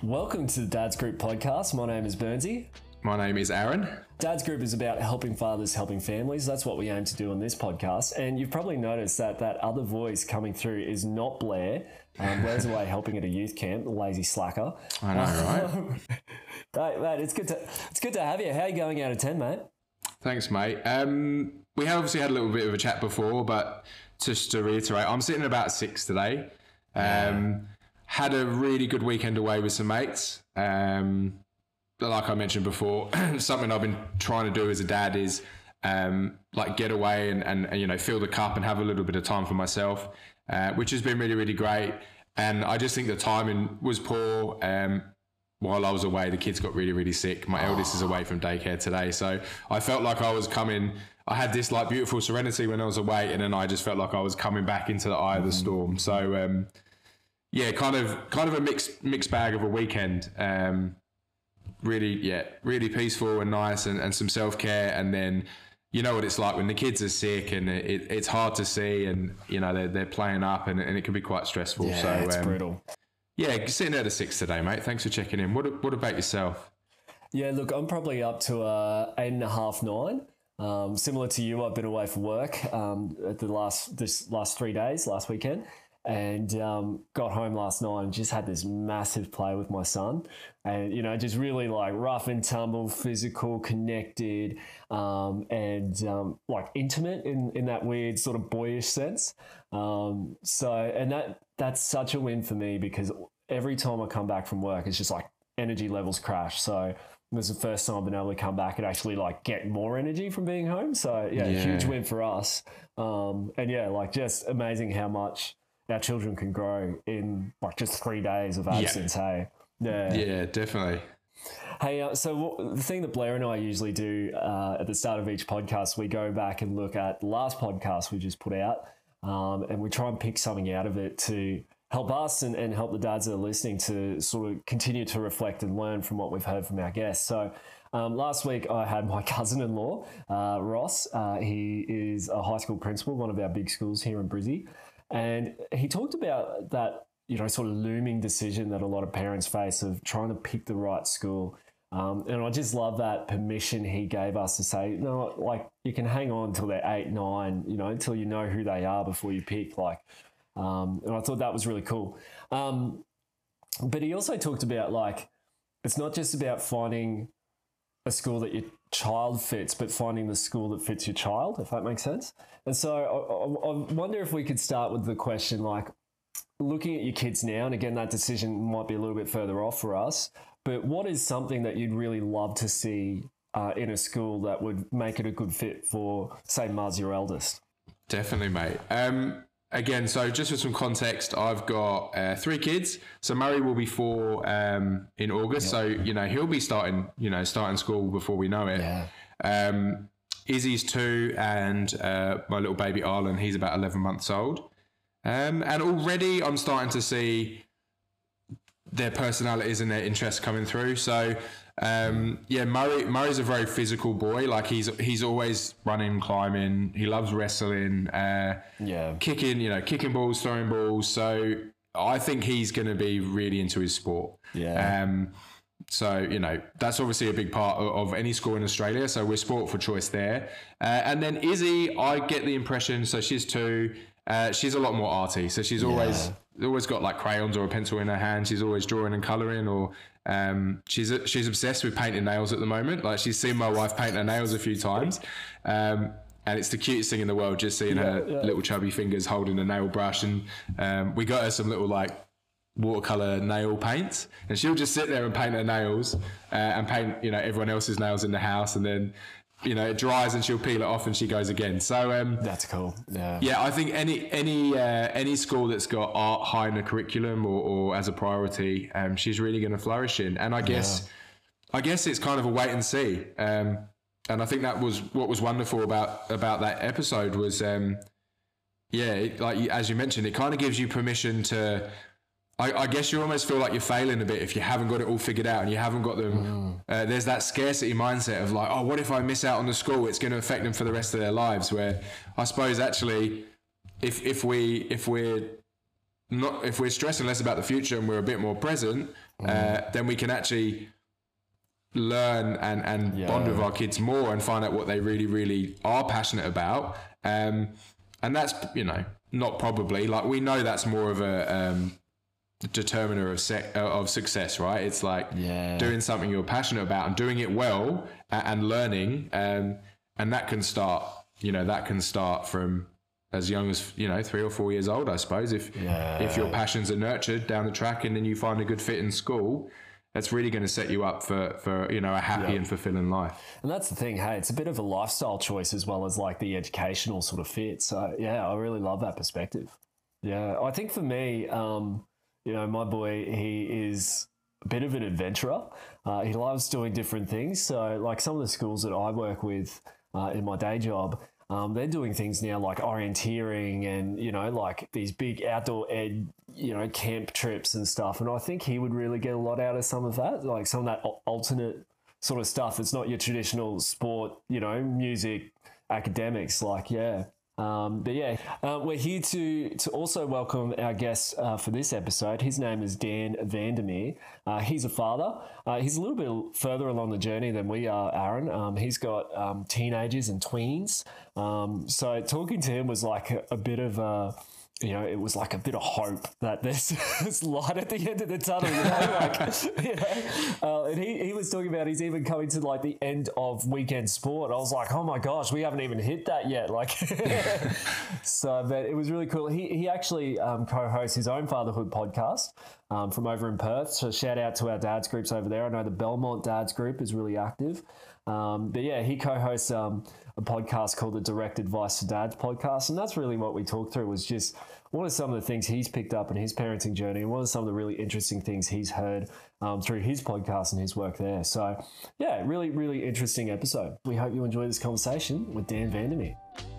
Welcome to the Dad's Group podcast. My name is Burnsy. My name is Aaron. Dad's Group is about helping fathers, helping families. That's what we aim to do on this podcast. And you've probably noticed that other voice coming through is not Blair. Blair's away helping at a youth camp, the lazy slacker. I know, right? Mate, it's good to have you. How are you going out of 10, mate? Thanks, mate. We have obviously had a little bit of a chat before, but just to reiterate, I'm sitting at about 6 today. Had a really good weekend away with some mates. Like I mentioned before, something I've been trying to do as a dad is like get away and fill the cup and have a little bit of time for myself, which has been really, really great. And I just think the timing was poor. While I was away, the kids got really, really sick. My eldest is away from daycare today. So I felt like I was coming, I had this like beautiful serenity when I was away, and then I just felt like I was coming back into the eye of the storm. So yeah, kind of a mixed bag of a weekend. Really peaceful and nice and some self-care. And then you know what it's like when the kids are sick and it's hard to see, and they're playing up and it can be quite stressful. Yeah, so it's brutal. Yeah, sitting at a 6 today, mate. Thanks for checking in. What about yourself? Yeah, look, I'm probably up to 8.5, 9. Similar to you, I've been away for work at this last 3 days, last weekend, and got home last night and just had this massive play with my son, and just really like rough and tumble, physical, connected, and like intimate in that weird sort of boyish sense. That's such a win for me, because every time I come back from work, it's just like energy levels crash. So this is the first time I've been able to come back and actually like get more energy from being home. So yeah. Huge win for us. And yeah, like just amazing how much our children can grow in like just 3 days of absence. Hey, Yeah, definitely. Hey, so the thing that Blair and I usually do at the start of each podcast, we go back and look at the last podcast we just put out, and we try and pick something out of it to help us and help the dads that are listening to sort of continue to reflect and learn from what we've heard from our guests. So last week I had my cousin-in-law, Ross. He is a high school principal, one of our big schools here in Brizzy. And he talked about that, sort of looming decision that a lot of parents face of trying to pick the right school. And I just love that permission he gave us to say, no, like you can hang on until they're 8, 9, until you know who they are before you pick. And I thought that was really cool. But he also talked about like, it's not just about finding a school that your child fits, but finding the school that fits your child, if that makes sense. And so I wonder if we could start with the question, like looking at your kids now, and again, that decision might be a little bit further off for us, but what is something that you'd really love to see in a school that would make it a good fit for, say, Muzz, your eldest? Definitely, mate. Again, so just for some context, I've got 3 kids. So Murray will be 4 in August. Yep. So, he'll be starting school before we know it. Yeah. Izzy's 2, and my little baby Arlen, he's about 11 months old. And already I'm starting to see their personalities and their interests coming through. So, Murray's a very physical boy. Like he's always running, climbing. He loves wrestling, kicking balls, throwing balls. So I think he's going to be really into his sport. Yeah. So, that's obviously a big part of any school in Australia. So we're sport for choice there. And then Izzy, I get the impression, so she's 2, she's a lot more arty. So she's always got like crayons or a pencil in her hand. She's always drawing and colouring, or she's obsessed with painting nails at the moment. Like she's seen my wife paint her nails a few times. And it's the cutest thing in the world, just seeing her little chubby fingers holding a nail brush. And we got her some little like watercolor nail paints, and she'll just sit there and paint her nails and paint everyone else's nails in the house, and then it dries and she'll peel it off and she goes again. So that's cool. I think any school that's got art high in the curriculum or as a priority, she's really going to flourish in. And I guess it's kind of a wait and see. And I think that was what was wonderful about that episode was like as you mentioned, it kind of gives you permission to, I guess you almost feel like you're failing a bit if you haven't got it all figured out and you haven't got them. There's that scarcity mindset of like, oh, what if I miss out on the school? It's going to affect them for the rest of their lives. Where I suppose actually, if we're stressing less about the future and we're a bit more present, then we can actually learn and bond with our kids more and find out what they really, really are passionate about. And that's, not probably, like, we know that's more of a determiner of success, right? It's like doing something you're passionate about and doing it well and learning. And that can start, from as young as, 3 or 4 years old, I suppose. If your passions are nurtured down the track and then you find a good fit in school, that's really going to set you up for a happy and fulfilling life. And that's the thing, hey, it's a bit of a lifestyle choice as well as like the educational sort of fit. So yeah, I really love that perspective. Yeah, I think for me, my boy, he is a bit of an adventurer. He loves doing different things. So like some of the schools that I work with in my day job, they're doing things now like orienteering and, like these big outdoor camp trips and stuff. And I think he would really get a lot out of some of that, like some of that alternate sort of stuff. It's not your traditional sport, music, academics, we're here to also welcome our guest for this episode. His name is Dan Vandermeer. He's a father. He's a little bit further along the journey than we are, Aaron. He's got teenagers and tweens. So talking to him was like a bit of a... it was like a bit of hope that there's light at the end of the tunnel, and he was talking about he's even coming to like the end of weekend sport. I was like, oh my gosh, we haven't even hit that yet. So, but it was really cool. He actually co-hosts his own fatherhood podcast from over in Perth. So shout out to our dads groups over there. I know the Belmont Dads group is really active. He co-hosts a podcast called the Direct Advice for Dads podcast. And that's really what we talked through, was just what are some of the things he's picked up in his parenting journey and what are some of the really interesting things he's heard through his podcast and his work there. So yeah, really, really interesting episode. We hope you enjoy this conversation with Dan Vandermeer.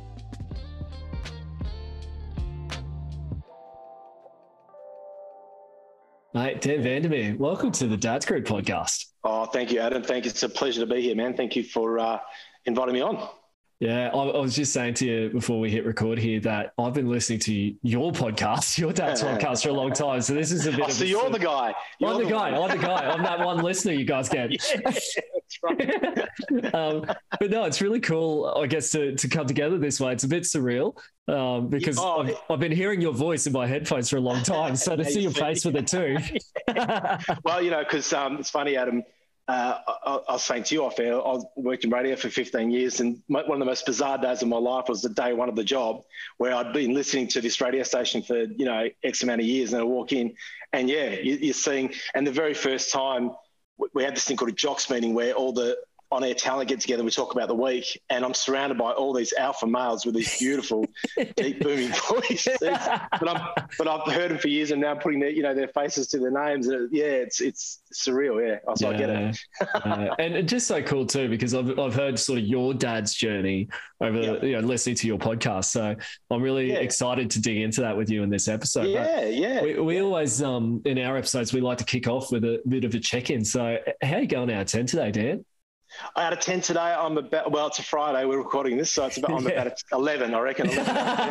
Mate, Dan Vandermeer, welcome to the Dads Group podcast. Oh, thank you, Adam. Thank you. It's a pleasure to be here, man. Thank you for inviting me on. Yeah, I was just saying to you before we hit record here that I've been listening to your podcast, your dad's podcast, for a long time. So this is a bit so you're the guy. I'm the guy. I'm that one listener you guys get. Yeah, that's right. But no, it's really cool, I guess, to come together this way. It's a bit surreal because I've been hearing your voice in my headphones for a long time. So to see your face with it too. Well, because it's funny, Adam. I was saying to you off air, I worked in radio for 15 years, and one of the most bizarre days of my life was the day one of the job, where I'd been listening to this radio station for, X amount of years, and I walk in, and you're seeing, and the very first time we had this thing called a jocks meeting where all the on-air talent get together, we talk about the week, and I'm surrounded by all these alpha males with these beautiful, deep, booming voices. But I've heard them for years, and now putting their faces to their names. It's surreal. Yeah, I get it. And it's just so cool too, because I've heard sort of your dad's journey over listening to your podcast. So I'm really excited to dig into that with you in this episode. We always in our episodes we like to kick off with a bit of a check-in. So how are you going out of 10 today, Dan? Out of 10 today, I'm about, it's a Friday, we're recording this, so I'm about 11, I reckon. 11.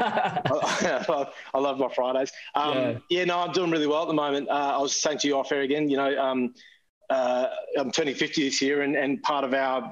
I love my Fridays. I'm doing really well at the moment. I was saying to you off air again, I'm turning 50 this year, and part of our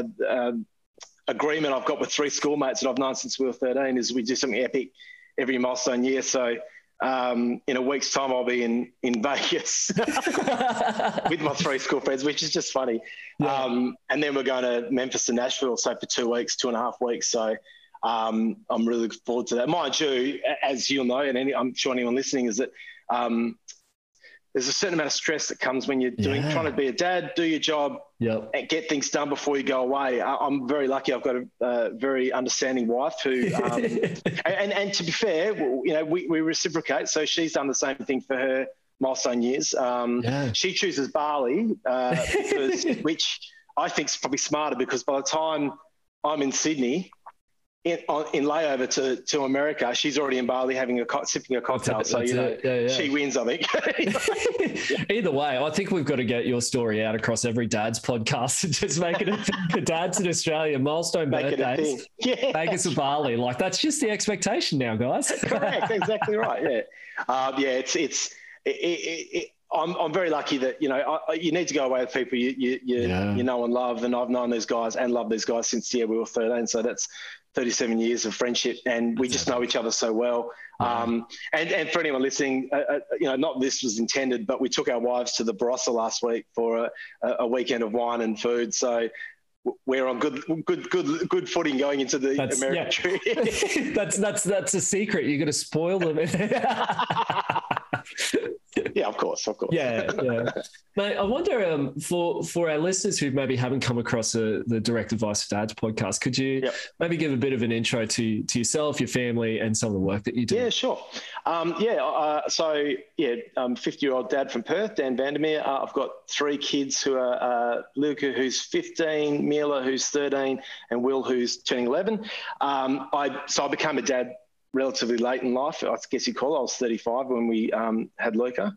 agreement I've got with 3 schoolmates that I've known since we were 13 is we do something epic every milestone year. So in a week's time, I'll be in Vegas with my 3 school friends, which is just funny. And then we're going to Memphis and Nashville, so for 2.5 weeks. So I'm really looking forward to that. Mind you, as you'll know, and I'm sure anyone listening, is that there's a certain amount of stress that comes when you're trying to be a dad, do your job, and get things done before you go away. I'm very lucky. I've got a very understanding wife who, and to be fair, we reciprocate. So she's done the same thing for her milestone years. She chooses Bali, which I think is probably smarter, because by the time I'm in Sydney, in layover to America, she's already in Bali sipping a cocktail. So she wins, I think. Either way, I think we've got to get your story out across every dad's podcast and just make it a thing for dads in Australia. Milestone birthdays, Vegas or Bali. Like, that's just the expectation now, guys. Correct, exactly right. I'm very lucky that, you know, you need to go away with people you know and love. And I've known these guys and loved these guys since, we were 13. So that's 37 years of friendship, and we just know each other so well. And for anyone listening, you know, not this was intended, but we took our wives to the Barossa last week for a weekend of wine and food. So we're on good footing going into the American trip. that's a secret. You're going to spoil them. Yeah, of course. Yeah. Mate, I wonder for our listeners who maybe haven't come across the Direct Advice for Dads podcast, could you maybe give a bit of an intro to yourself, your family, and some of the work that you do? Yeah, sure. I'm 50-year-old dad from Perth, Dan Vandermeer. I've got 3 kids who are Luca, who's 15, Mila, who's 13, and Will, who's turning 11. So I became a dad relatively late in life, I guess you call it. I was 35 when we had Luca.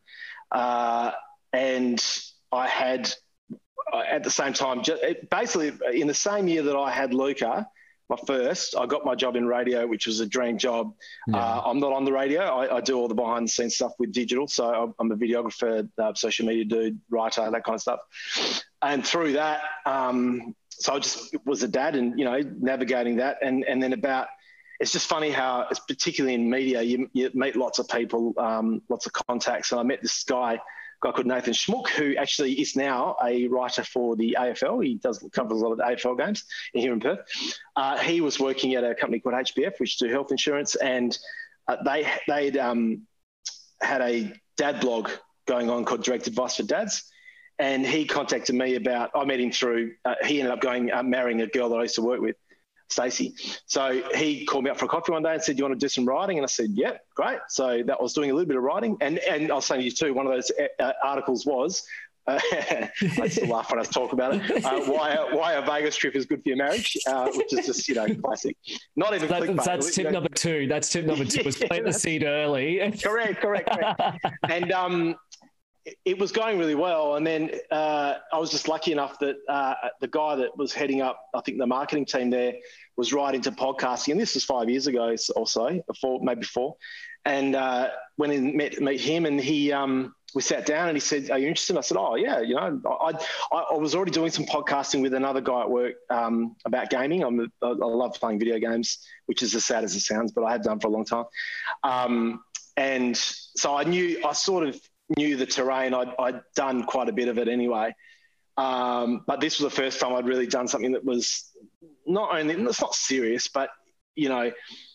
And I had, at the same time, basically in the same year that I had Luca, I got my job in radio, which was a dream job. I'm not on the radio. I do all the behind the scenes stuff with digital. So I'm a videographer, social media dude, writer, that kind of stuff. And through that, so I just was a dad and, you know, navigating that. And then it's just funny how, it's particularly in media, you meet lots of people, lots of contacts. And I met this guy called Nathan Schmuck, who actually is now a writer for the AFL. He covers a lot of the AFL games here in Perth. He was working at a company called HBF, which do health insurance, and they'd had a dad blog going on called Direct Advice for Dads. And he contacted me I met him through, he ended up marrying a girl that I used to work with, Stacey. So he called me up for a coffee one day and said, "Do you want to do some writing?" And I said, "Yeah, great." So that was doing a little bit of writing. And I was saying to you too, one of those articles was, I still laugh when I talk about it, why a Vegas trip is good for your marriage, which is just, you know, classic. Not even clickbait. That's tip number 2. That's tip number 2, was plant the seed early. Correct. And it was going really well. And then I was just lucky enough that the guy that was heading up, I think, the marketing team there was right into podcasting. And this was 5 years ago or so, maybe 4. And went and meet him, and we sat down and he said, "Are you interested?" And I said, "Oh yeah, you know, I was already doing some podcasting with another guy at work about gaming. I love playing video games, which is as sad as it sounds, but I had done for a long time. And so I sort of knew the terrain. I'd done quite a bit of it anyway. But this was the first time I'd really done something that was it's not serious, but, you know,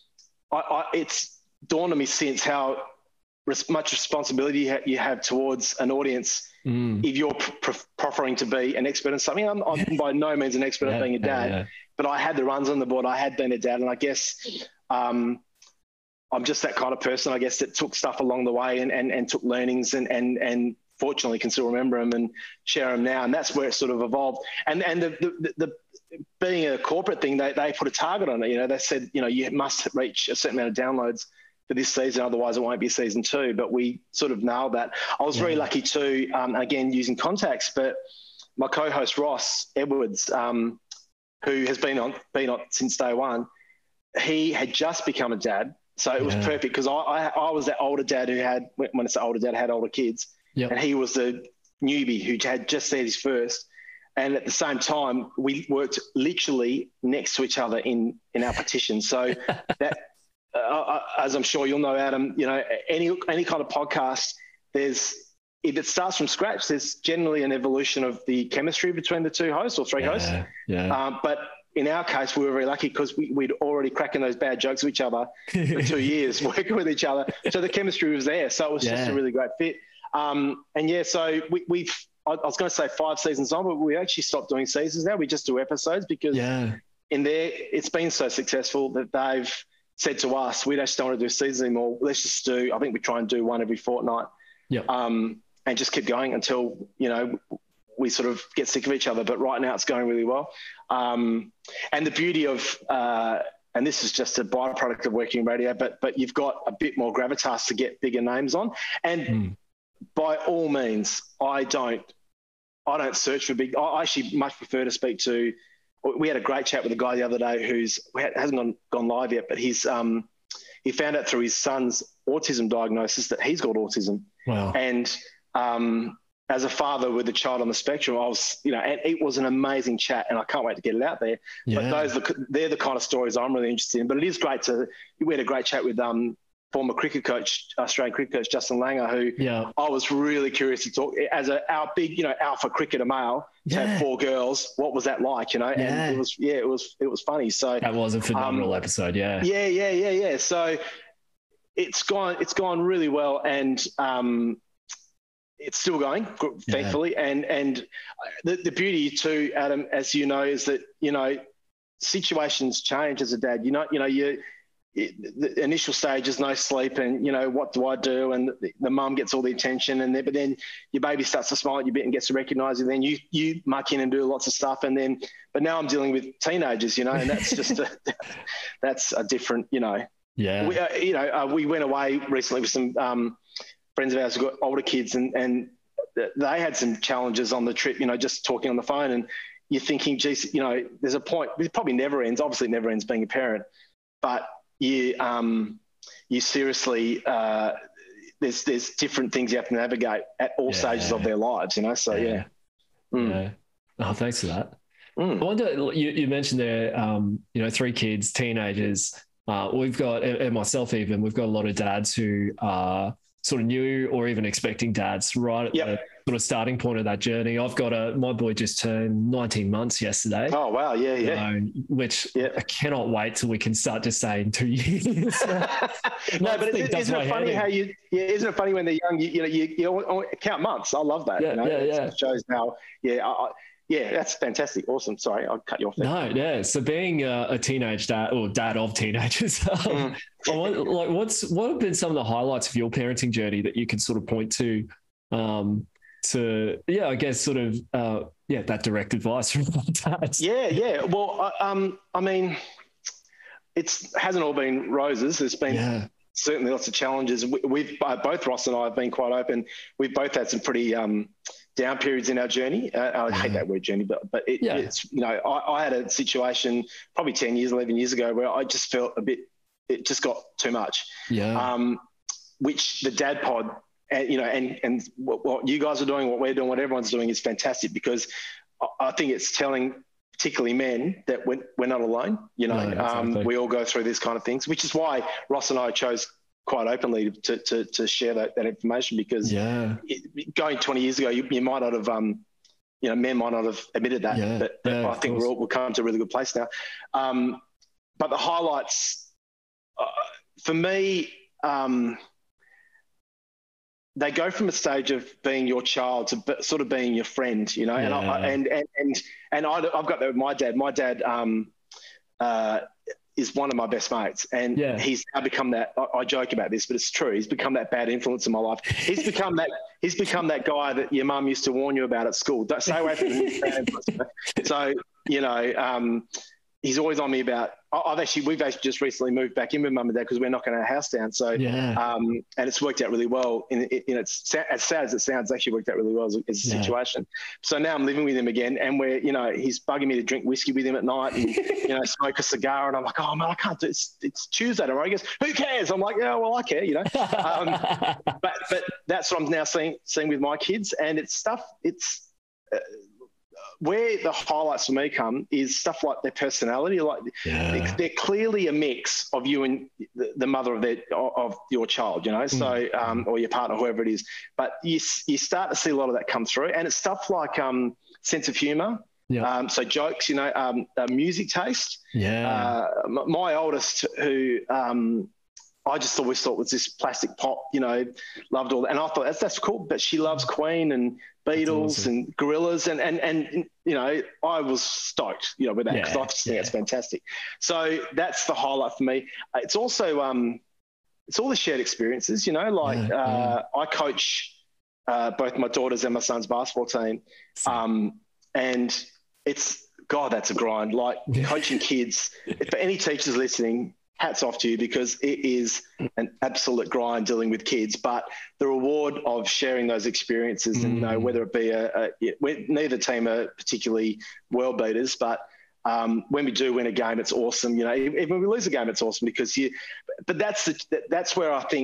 it's dawned on me since how much responsibility you have towards an audience if you're proffering to be an expert in something. I'm by no means an expert at being a dad, but I had the runs on the board. I had been a dad, and I guess I'm just that kind of person, I guess, that took stuff along the way and took learnings and fortunately can still remember them and share them now. And that's where it sort of evolved. And the being a corporate thing, they put a target on it. You know, they said, you know, you must reach a certain amount of downloads for this season, otherwise it won't be season 2. But we sort of nailed that. I was very lucky too, again, using contacts, but my co-host Ross Edwards, who has been on since day one, he had just become a dad. So it was perfect because I was that older dad who had, when I say older dad, had older kids. Yep. And he was the newbie who had just had his first. And at the same time, we worked literally next to each other in our petition. So that, as I'm sure you'll know, Adam, you know, any kind of podcast, if it starts from scratch, there's generally an evolution of the chemistry between the 2 hosts or 3 hosts. Yeah. But in our case, we were very lucky because we'd already cracking those bad jokes with each other for 2 years, working with each other. So the chemistry was there. So it was just a really great fit. So we've, I was going to say 5 seasons on, but we actually stopped doing seasons now. We just do episodes because in there, it's been so successful that they've said to us, we just don't want to do seasons anymore. Let's just do, I think we try and do one every fortnight. And just keep going until, you know, we sort of get sick of each other. But right now it's going really well. And the beauty of, and this is just a byproduct of working in radio, but you've got a bit more gravitas to get bigger names on. And by all means, I don't search for big. I actually much prefer to speak to. We had a great chat with a guy the other day hasn't gone live yet, but he found out through his son's autism diagnosis that he's got autism. Wow. And as a father with a child on the spectrum, I was, and it was an amazing chat, and I can't wait to get it out there. Yeah. But they're the kind of stories I'm really interested in. But it is great we had a great chat with former cricket coach, Australian cricket coach Justin Langer, who I was really curious to talk as our big, alpha cricketer male to have 4 girls. What was that like? And it was funny. So that was a phenomenal episode. Yeah. Yeah. So it's gone really well, and it's still going, thankfully. And the beauty too, Adam, as you know, is that situations change as a dad. The initial stage is no sleep, and what do I do? And the mum gets all the attention, but then your baby starts to smile at you a bit and gets to recognise, and then you muck in and do lots of stuff, but now I'm dealing with teenagers, and that's just that's a different, Yeah. We went away recently with some friends of ours who got older kids, and they had some challenges on the trip, just talking on the phone, and you're thinking, geez, there's a point, it probably never ends. Obviously it never ends being a parent, but you seriously, there's different things you have to navigate at all stages of their lives, so yeah. Yeah. Oh, thanks for that. I wonder, you mentioned there, 3 kids, teenagers. We've got, and myself even, we've got a lot of dads who are sort of new or even expecting dads right at the sort of starting point of that journey. I've got my boy just turned 19 months yesterday. Oh, wow. Yeah. Which I cannot wait till we can start just saying 2 years. No, but isn't it funny how isn't it funny when they're young, you count months. I love that. It shows how, that's fantastic. Awesome. Sorry, I'll cut you off there. No, yeah. So being a teenage dad or dad of teenagers, what have been some of the highlights of your parenting journey that you can sort of point to, I guess sort of, that direct advice from dads? Yeah. Well, I mean, it hasn't all been roses. There's been certainly lots of challenges. We've both Ross and I have been quite open. We've both had some pretty down periods in our journey. I hate that word journey, but it's, I had a situation probably 10 years, 11 years ago where I just felt it just got too much. Yeah. Which the Dad Pod, and what you guys are doing, what we're doing, what everyone's doing is fantastic, because I think it's telling particularly men that we're not alone. Exactly. We all go through these kind of things, which is why Ross and I chose quite openly to share that information, because going 20 years ago, you might not have, men might not have admitted that, but I think we'll come to a really good place now. But the highlights for me, they go from a stage of being your child to sort of being your friend, and I've got that with my dad. My dad is one of my best mates, and he's now become that. I joke about this, but it's true. He's become that bad influence in my life. He's become that guy that your mum used to warn you about at school. Don't stay away from him. So he's always on me about. We've actually just recently moved back in with mum and dad because we're knocking our house down. So and it's worked out really well. It's as sad as it sounds, it's actually worked out really well as a situation. So now I'm living with him again, and we're he's bugging me to drink whiskey with him at night and smoke a cigar, and I'm like, oh man, I can't do it. It's Tuesday tomorrow. He goes, who cares? I'm like, yeah, well, I care, but that's what I'm now seeing with my kids, and it's stuff. It's where the highlights for me come is stuff like their personality. Like they're clearly a mix of you and the mother of your child, so or your partner, whoever it is. But you start to see a lot of that come through, and it's stuff like sense of humour. So jokes, music taste. My oldest, who I just always thought was this plastic pop, loved all that. And I thought that's cool, but she loves Queen and Beatles and Gorillaz. And I was stoked, with that, because I just think it's fantastic. So that's the highlight for me. It's also, it's all the shared experiences, I coach both my daughters and my son's basketball team. And it's, God, that's a grind. Like coaching kids, for any teachers listening, hats off to you, because it is an absolute grind dealing with kids. But the reward of sharing those experiences, and whether it be neither team are particularly world beaters, but when we do win a game, it's awesome. Even when we lose a game, it's awesome, because but that's where I think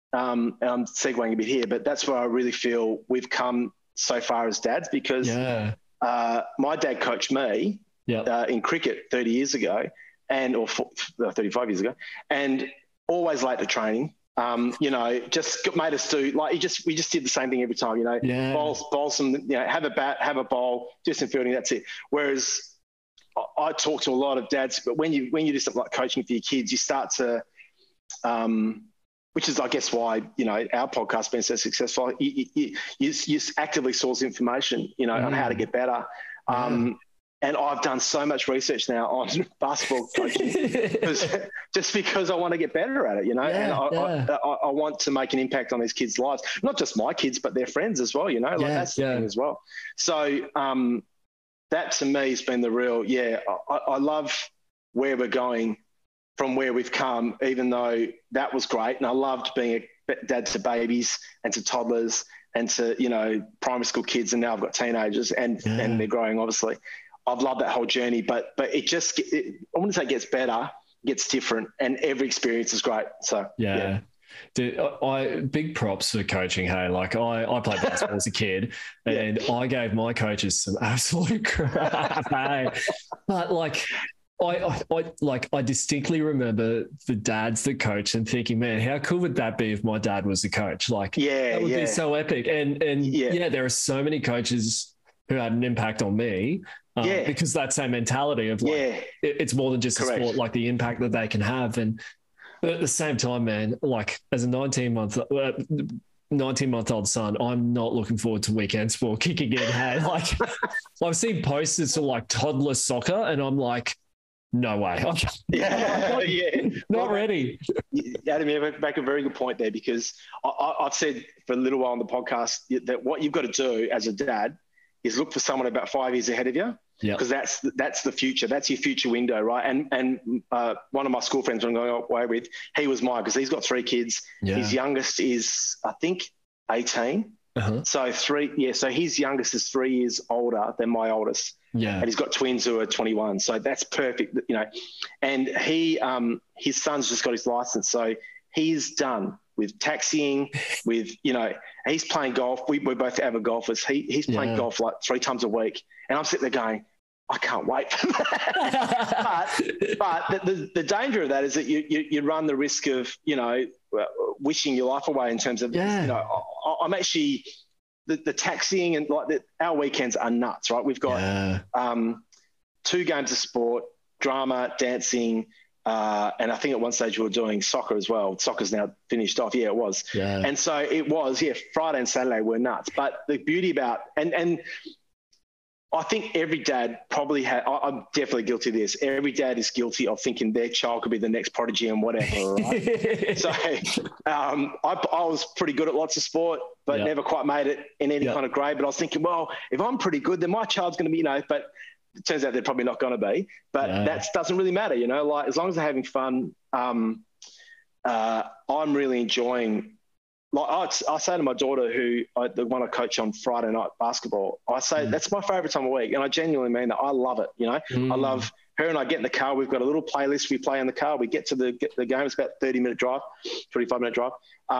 and I'm segueing a bit here, but that's where I really feel we've come so far as dads, because my dad coached me in cricket 30 years ago, or 35 years ago, and always late to training. Just made us do we just did the same thing every time. Bowl some, have a bat, have a bowl, do some fielding. That's it. Whereas I talk to a lot of dads, but when you do something like coaching for your kids, you start to, which is, I guess, why our podcast has been so successful. You actively source information, on how to get better. And I've done so much research now on basketball coaching just because I want to get better at it, and I want to make an impact on these kids' lives, not just my kids, but their friends as well, that's the thing as well. So that to me has been the real, I love where we're going from where we've come, even though that was great. And I loved being a dad to babies and to toddlers and to, primary school kids. And now I've got teenagers and they're growing, obviously. I've loved that whole journey, but I wouldn't say it gets better, it gets different, and every experience is great. So Dude, I big props for coaching. Hey, like I played basketball as a kid, and I gave my coaches some absolute crap. Hey. But I distinctly remember the dads that coach and thinking, man, how cool would that be if my dad was the coach? That would be so epic. And there are so many coaches who had an impact on me. Because that same mentality of it's more than just a sport, like the impact that they can have. And but at the same time, man, like as a 19-month-old son, I'm not looking forward to weekend sport kicking in. Hey, like I've seen posters for like toddler soccer, and I'm like, no way. Not ready. Adam, you make a very good point there, because I've said for a little while on the podcast that what you've got to do as a dad is look for someone about 5 years ahead of you. Because that's the future. That's your future window, right? And one of my school friends I'm going away with, he was mine, because he's got 3 kids. His youngest is, I think, 18. So so his youngest is 3 years older than my oldest. And he's got twins who are 21. So that's perfect, And he, his son's just got his license, so he's done with taxiing, with, he's playing golf. We're both avid golfers. He's playing golf like 3 times a week. And I'm sitting there going, I can't wait for that. but the danger of that is that you run the risk of, wishing your life away in terms of, I'm actually, the taxiing and our weekends are nuts, right? We've got 2 games of sport, drama, dancing, and I think at one stage we were doing soccer as well. Soccer's now finished off. Yeah, it was. And so it was, Friday and Saturday were nuts. But the beauty about, and I think every dad probably I'm definitely guilty of this. Every dad is guilty of thinking their child could be the next prodigy and whatever, right? So I was pretty good at lots of sport, but never quite made it in any kind of grade. But I was thinking, well, if I'm pretty good, then my child's going to be, but it turns out they're probably not going to be. But that doesn't really matter, like as long as they're having fun, I'm really enjoying. Like I say to my daughter, the one I coach on Friday night basketball, I say that's my favourite time of week, and I genuinely mean that. I love it. I love her and I get in the car. We've got a little playlist we play in the car. We get to the game. It's about 30-minute drive, 25-minute drive.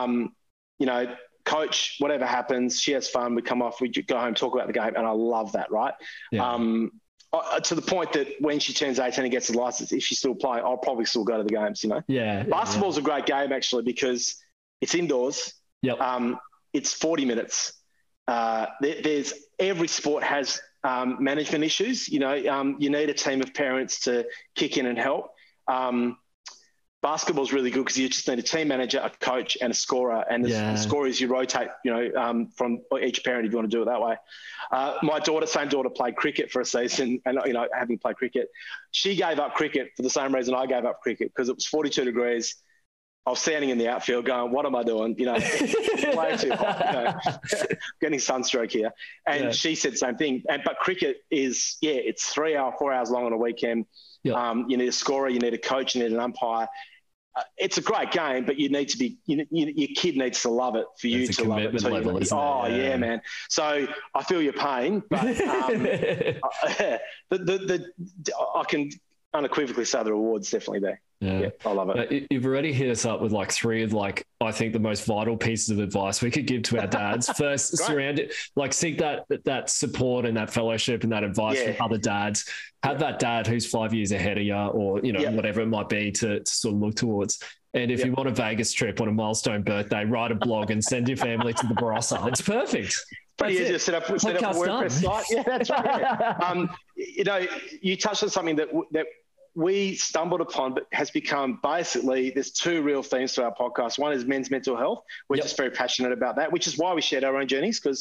Coach, whatever happens, she has fun. We come off. We go home, talk about the game, and I love that. Right. To the point that when she turns 18 and gets a license, if she's still playing, I'll probably still go to the games. Basketball's a great game actually, because it's indoors. It's 40 minutes. There's every sport has management issues. You need a team of parents to kick in and help. Basketball is really good because you just need a team manager, a coach, and a scorer. And the scorers you rotate, from each parent if you want to do it that way. My same daughter, played cricket for a season, and having played cricket, she gave up cricket for the same reason I gave up cricket, because it was 42 degrees. I was standing in the outfield going, what am I doing? Way too hot, getting sunstroke here. And she said the same thing. But cricket is, it's 4 hours long on a weekend. You need a scorer, you need a coach, you need an umpire. It's a great game, but you need to be, your kid needs to love it for you to love it too. Level, yeah, man. So I feel your pain, but I can unequivocally say the reward's definitely there. Yeah, I love it. You've already hit us up with like three of like, I think the most vital pieces of advice we could give to our dads. First, surround it, like seek that support and that fellowship and that advice from other dads. Have that dad who's 5 years ahead of you, or whatever it might be to sort of look towards. And if you want a Vegas trip on a milestone birthday, write a blog and send your family to the Barossa. It's perfect. Pretty easy to set up a WordPress site. Yeah, that's right. Yeah. You touched on something that we stumbled upon, but has become basically, there's two real themes to our podcast. One is men's mental health. We're just very passionate about that, which is why we shared our own journeys. Because,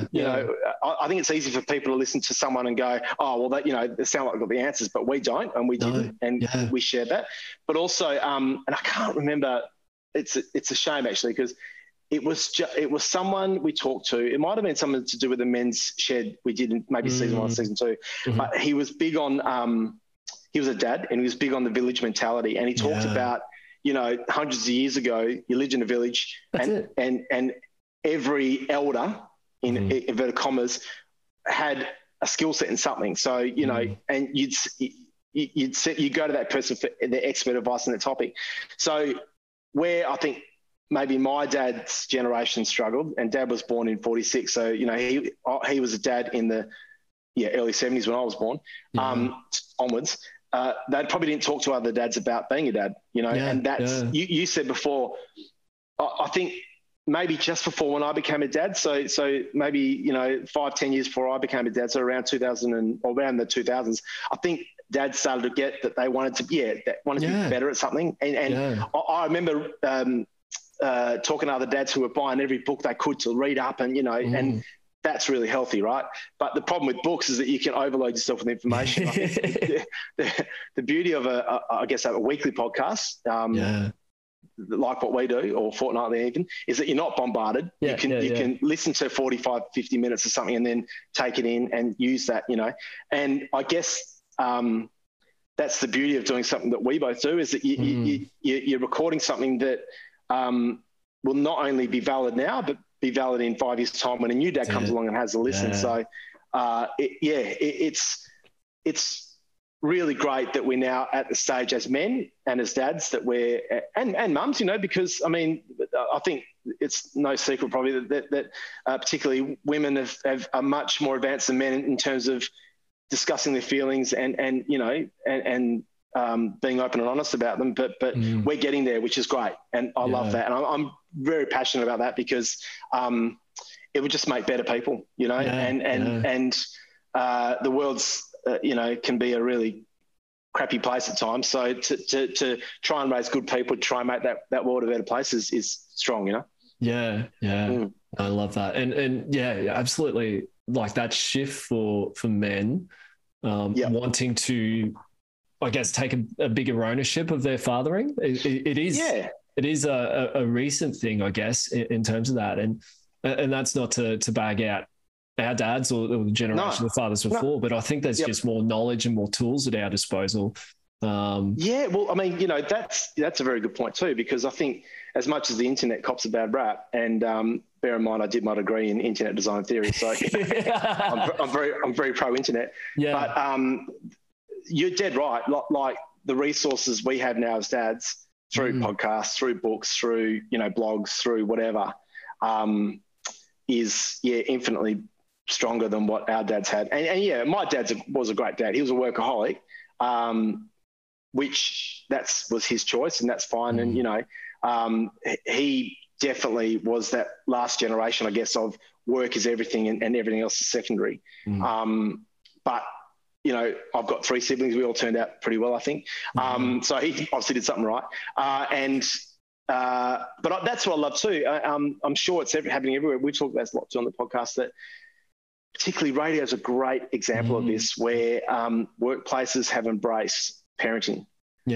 I think it's easy for people to listen to someone and go, oh, well, that, they sound like they've got the answers, but we don't, and we didn't. And we shared that. But also, and I can't remember, it's a shame actually, because it was someone we talked to. It might have been something to do with the men's shed we did in maybe season 1, season 2. Mm-hmm. But he was big on, he was a dad, and he was big on the village mentality. And he talked about, hundreds of years ago, you lived in a village, and every elder, in inverted commas, had a skill set in something. So, and you'd go to that person for their expert advice on that topic. So where I think maybe my dad's generation struggled, and Dad was born in 46. So, he was a dad in the early 70s when I was born, onwards. They probably didn't talk to other dads about being a dad, and that's, you said before, I think maybe just before when I became a dad. So maybe, 5-10 years before I became a dad. So around the 2000s, I think dads started to get that they wanted to be better at something. And I remember, talking to other dads who were buying every book they could to read up and, and that's really healthy, right? But the problem with books is that you can overload yourself with information. I think the beauty of a weekly podcast, like what we do, or fortnightly even, is that you're not bombarded. You can listen to 45, 50 minutes of something and then take it in and use that, And I guess that's the beauty of doing something that we both do, is that you're recording something that will not only be valid now, but be valid in 5 years' time when a new dad comes along and has a listen. So, it's really great that we're now at the stage as men and as dads that we're and mums, because I think it's no secret probably that particularly women are much more advanced than men in terms of discussing their feelings and being open and honest about them, but we're getting there, which is great, and I love that, and I'm very passionate about that because it would just make better people, and the world's can be a really crappy place at times. So to try and raise good people, to try and make that world a better place is strong, Yeah. I love that, and absolutely, like that shift for men wanting to, I guess, take a bigger ownership of their fathering. It is a recent thing, I guess, in terms of that. And that's not to bag out our dads or the generation of fathers before, but I think there's just more knowledge and more tools at our disposal. Well, that's a very good point too, because I think as much as the internet cops a bad rap, and bear in mind, I did my degree in internet design theory, so I'm very pro internet. But you're dead right. Like the resources we have now as dads, through podcasts, through books, through blogs, through whatever, is infinitely stronger than what our dads had. And my dad was a great dad. He was a workaholic, which was his choice, and that's fine. And he definitely was that last generation, I guess, of work is everything and everything else is secondary. But I've got 3 siblings. We all turned out pretty well, I think. So he obviously did something right. But that's what I love too. I'm sure it's happening everywhere. We talk about this a lot too on the podcast, that particularly radio is a great example of this, where workplaces have embraced parenting.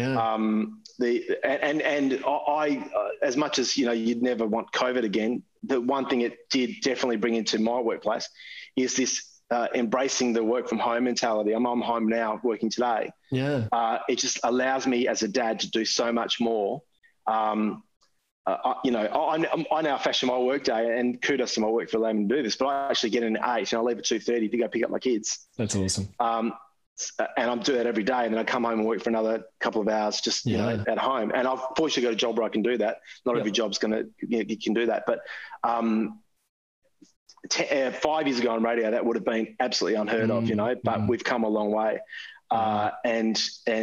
I as much as you'd never want COVID again, the one thing it did definitely bring into my workplace is this embracing the work from home mentality. I'm home now working today. It just allows me as a dad to do so much more. I now fashion my work day, and kudos to my work for allowing me to do this, but I actually get in at 8 and I leave at 2:30 to go pick up my kids. That's awesome. and I'm doing that every day. And then I come home and work for another couple of hours just, you know, at home. And I've fortunately got a job where I can do that. Not every job's you can do that. But 5 years ago on radio, that would have been absolutely unheard of, you know, but we've come a long way. And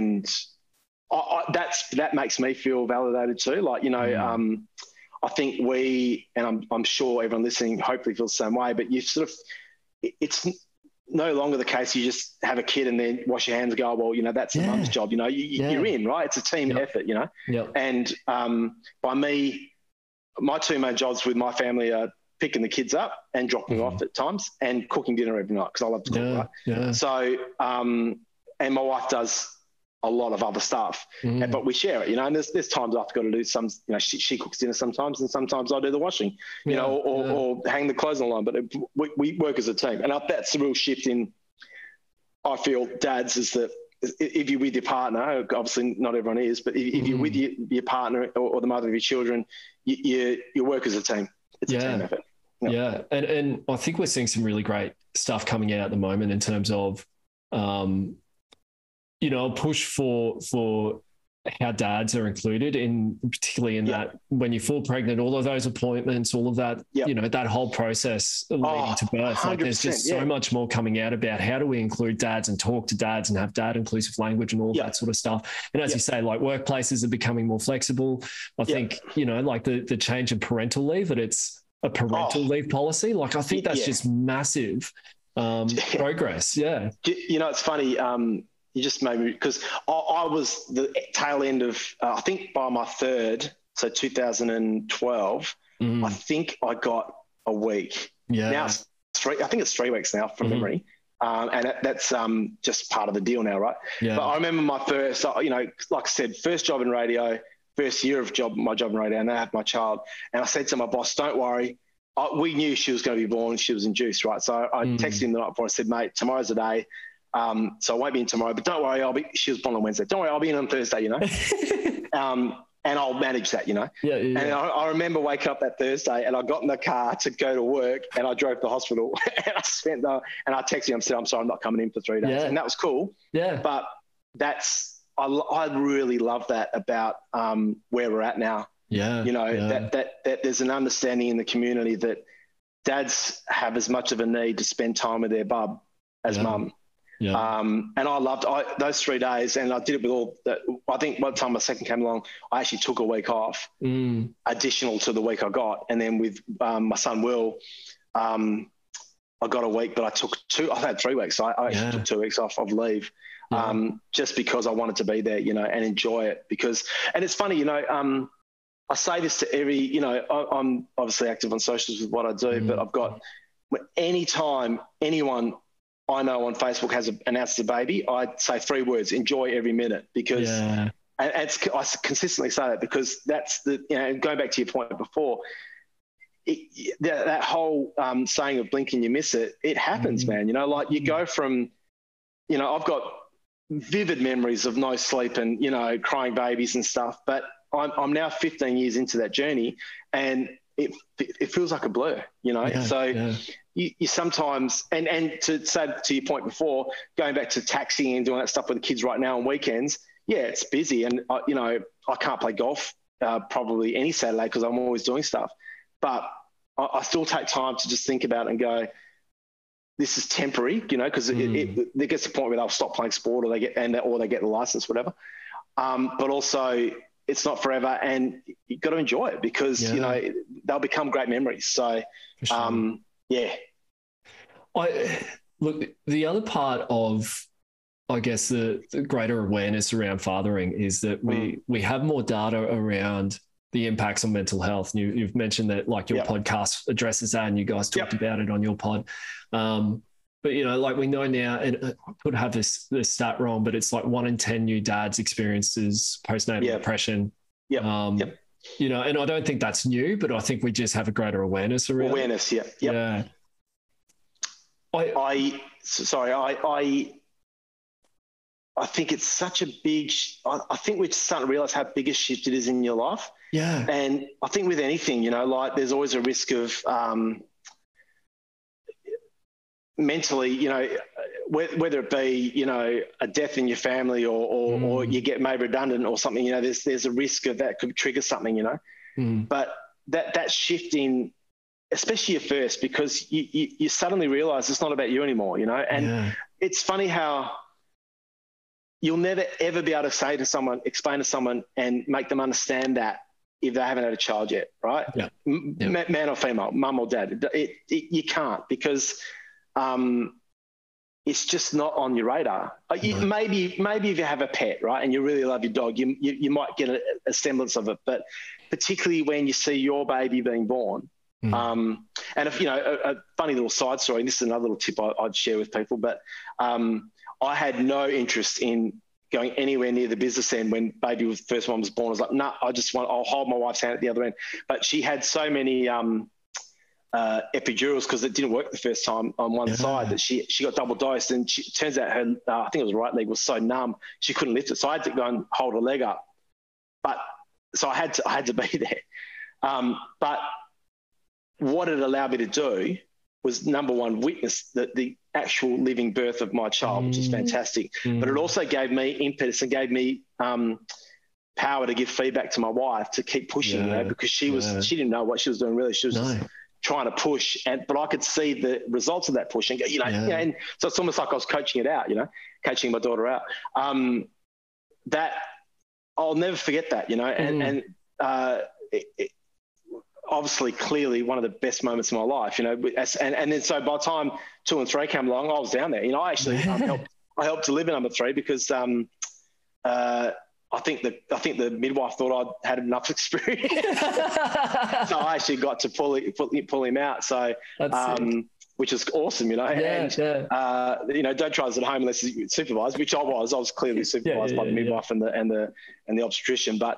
that makes me feel validated too. Like, you know, I think I'm sure everyone listening hopefully feels the same way, but you sort of, it's no longer the case you just have a kid and then wash your hands and go, well, you know, that's the mum's job, you know, you're in, right? It's a team effort, you know? And by me, my two main jobs with my family are picking the kids up and dropping them off at times and cooking dinner every night because I love to cook, right? So, and my wife does a lot of other stuff, but we share it, you know, and there's times I've got to do some, you know, she cooks dinner sometimes and sometimes I do the washing, you know, or hang the clothes on the line, but we work as a team. And that's the real shift in, I feel, dads, is that if you're with your partner, obviously not everyone is, but if you're with your partner or the mother of your children, you work as a team. It's a team effort. Yeah. And I think we're seeing some really great stuff coming out at the moment in terms of, you know, a push for how dads are included in, particularly in that when you fall pregnant, all of those appointments, all of that, you know, that whole process leading to birth. Like there's just so much more coming out about how do we include dads and talk to dads and have dad inclusive language and all that sort of stuff. And as you say, like workplaces are becoming more flexible. I think, you know, like the change in parental leave, that it's a parental leave policy. Like I think that's just massive progress. Yeah. You know, it's funny. You just made me, because I was the tail end of, I think by my third, so 2012, I think I got a week. Yeah. Now I think it's 3 weeks now from memory. And that's just part of the deal now, right? Yeah. But I remember my first, you know, like I said, first job in radio, first year of my job in radio, and I had my child. And I said to my boss, don't worry. We knew she was going to be born. She was induced, right? So I texted him the night before. I said, mate, tomorrow's the day. So I won't be in tomorrow, but don't worry, she was born on Wednesday. Don't worry, I'll be in on Thursday, you know, and I'll manage that, you know. And I remember waking up that Thursday and I got in the car to go to work and I drove to the hospital and I texted him and said, I'm sorry, I'm not coming in for 3 days. And that was cool. Yeah. But I really love that about where we're at now. Yeah. You know, that there's an understanding in the community that dads have as much of a need to spend time with their bub as mum. Yeah. And I loved those 3 days, and I did it with all that. I think by the time my second came along, I actually took a week off, additional to the week I got. And then with my son Will, I got a week, but I took I had 3 weeks. So I actually took 2 weeks off of leave, just because I wanted to be there, you know, and enjoy it. And it's funny, you know, I say this to every, you know, I'm obviously active on socials with what I do, but I've got, anytime anyone I know on Facebook has announced a baby, I'd say 3 words: enjoy every minute. Because and I consistently say that, because that's the, you know, going back to your point before, that whole saying of blink and you miss it, it happens, man. You know, like you go from, you know, I've got vivid memories of no sleep and, you know, crying babies and stuff, but I'm now 15 years into that journey, and it feels like a blur, you know. You sometimes, and to say to your point before, going back to taxiing and doing that stuff with the kids right now on weekends, it's busy, and you know, I can't play golf probably any Saturday because I'm always doing stuff, but I still take time to just think about it and go, this is temporary, you know, because it gets to the point where they'll stop playing sport, or they get the license, whatever. But also, it's not forever, and you've got to enjoy it, because you know, they'll become great memories. So, Look, the other part of, I guess, the greater awareness around fathering is that we have more data around the impacts on mental health. And you've mentioned that, like, your podcast addresses that, and you guys talked about it on your pod. But, you know, like we know now, and I could have this stat wrong, but it's like 1 in 10 new dads experiences postnatal depression. You know, and I don't think that's new, but I think we just have a greater awareness around it. Yeah. I think it's such a big, I think we're starting to realize how big a shift it is in your life. Yeah. And I think with anything, you know, like there's always a risk of mentally, you know, whether it be, you know, a death in your family or you get made redundant or something, you know, there's a risk of that could trigger something, you know. But that shift in, especially at first, because you suddenly realise it's not about you anymore, you know. And it's funny how you'll never ever be able to say to someone, explain to someone, and make them understand that if they haven't had a child yet, right? Yeah. Man or female, mum or dad, you can't, because it's just not on your radar. Maybe if you have a pet, right, and you really love your dog, you might get a semblance of it. But particularly when you see your baby being born, and if, you know, a funny little side story, and this is another little tip I'd share with people, but I had no interest in going anywhere near the business end when baby was first one was born. I was like, nah, I'll hold my wife's hand at the other end. But she had so many epidurals, because it didn't work the first time on one side, that she got double dosed, and it turns out her I think it was her right leg was so numb she couldn't lift it, so I had to go and hold her leg up. But so I had to be there. But what it allowed me to do was, number one, witness the actual living birth of my child, which is fantastic. But it also gave me impetus and gave me power to give feedback to my wife to keep pushing, you know, because she didn't know what she was doing really. She was just trying to push, but I could see the results of that push, and you know, and so it's almost like I was coaching it out, you know, coaching my daughter out. That I'll never forget that, you know, and obviously, clearly, one of the best moments of my life, you know, and then so by the time 2 and 3 came along, I was down there. You know, I actually I helped deliver number 3 because I think the midwife thought I'd had enough experience, so I actually got to pull him out. So, which is awesome, you know. You know, don't try this at home unless you're supervised, which I was. I was clearly supervised by the midwife and the obstetrician, but.